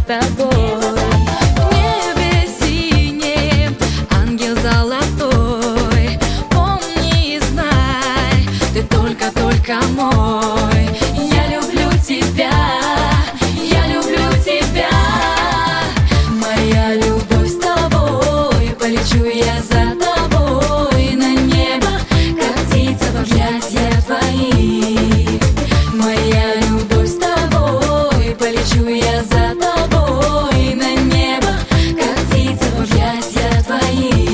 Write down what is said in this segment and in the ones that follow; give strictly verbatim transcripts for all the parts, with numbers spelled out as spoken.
тобой. В небе синем ангел золотой. Помни и знай, ты только-только мой. Я люблю тебя, я люблю тебя. Моя любовь с тобой, полечу я за тобой на небо, как птица в объятья твои. Моя любовь с тобой, полечу я за тобой на небо, как птица в объятья твои.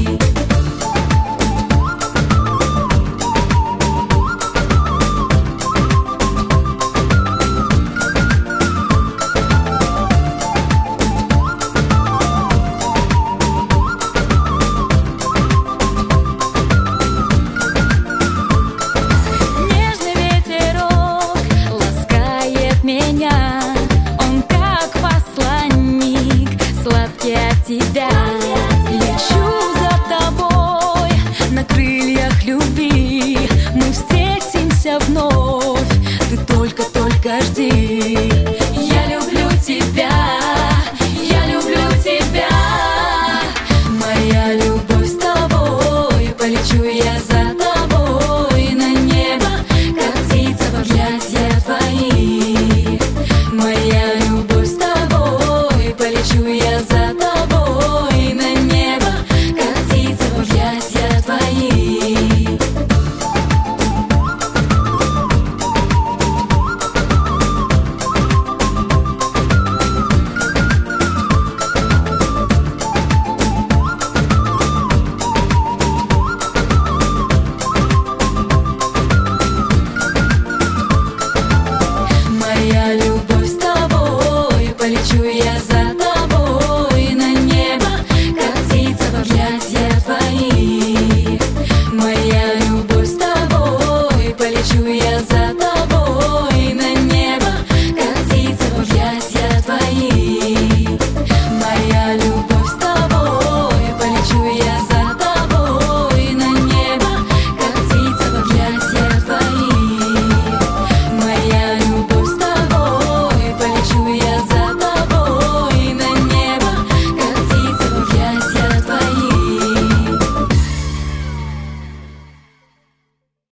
Меня, он как посланник, сладкий от тебя. Лечу за тобой на крыльях любви. Мы встретимся вновь, ты только-только жди.